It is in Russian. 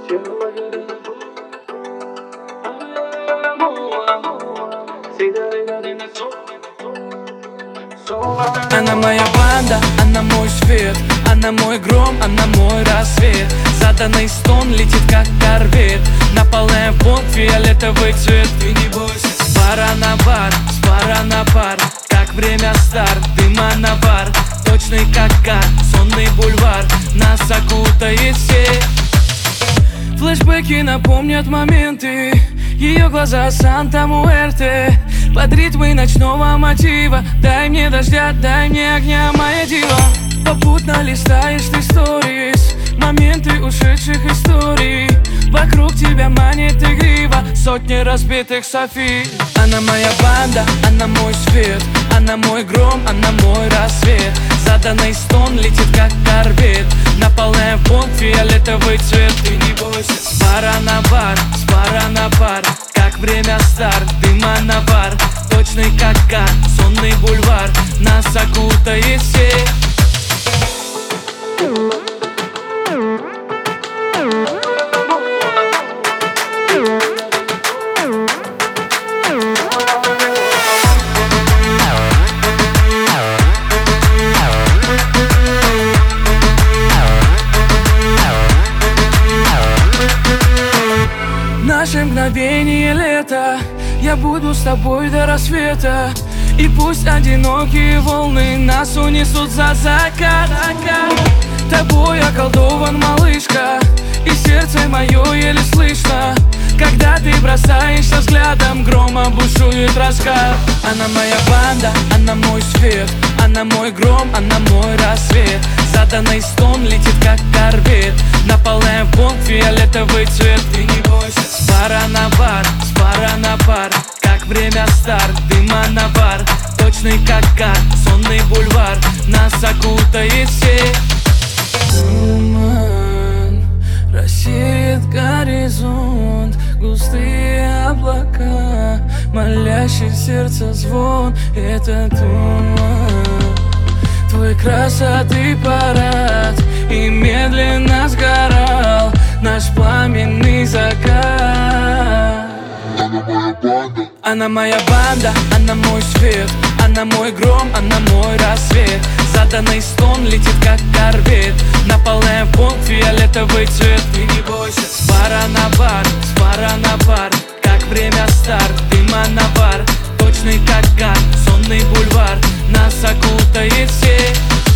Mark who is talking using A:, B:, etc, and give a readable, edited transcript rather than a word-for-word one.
A: Она моя банда, она мой свет, она мой гром, она мой рассвет. Заданный стон летит как корвет, наполняем пункт фиолетовый цвет. Ты не бойся. С пара на пар, как время старт, дыма на бар. Точный как кар, сонный бульвар, нас окутает сеть. Флэшбэки напомнят моменты, ее глаза Санта-Муэрте. Под ритмы ночного мотива, дай мне дождя, дай мне огня, моя дива. Попутно листаешь ты сторис, моменты ушедших историй. Вокруг тебя манит игриво сотни разбитых Софи. Она моя банда, она мой свет, она мой гром, она мой рассвет. Заданный стон летит как корвет, наполняем пункт фиолетовый цвет. Ты не бойся. С пара на пар, как время старт, дыма на бар. Точный как кар, сонный бульвар, нас окутает сеть. Наше мгновение лета, я буду с тобой до рассвета. И пусть одинокие волны нас унесут за закат. Тобой околдован, малышка, и сердце мое еле слышно, когда ты бросаешься взглядом, грома бушует раскат. Она моя банда, она мой свет, она мой гром, она мой рассвет. Заданный стон летит как корвет, наполняем пункт фиолетовый цвет. Ты не бойся. С пара на пар, как время старт, дыма на бар. Точный как кар, сонный бульвар, нас окутает сеть. Туман рассеет горизонт, густые облака, молящий в сердце звон. Это туман, твой красоты парад, и медленно сгорал наш пламенный закат. Она моя банда, она мой свет, она мой гром, она мой рассвет. Заданный стон летит как корвет, наполняем пункт фиолетовый цвет. Ты не бойся. С пара на пар, как время старт, дыма на бар. Точный как кар, сонный бульвар, нас окутает сеть.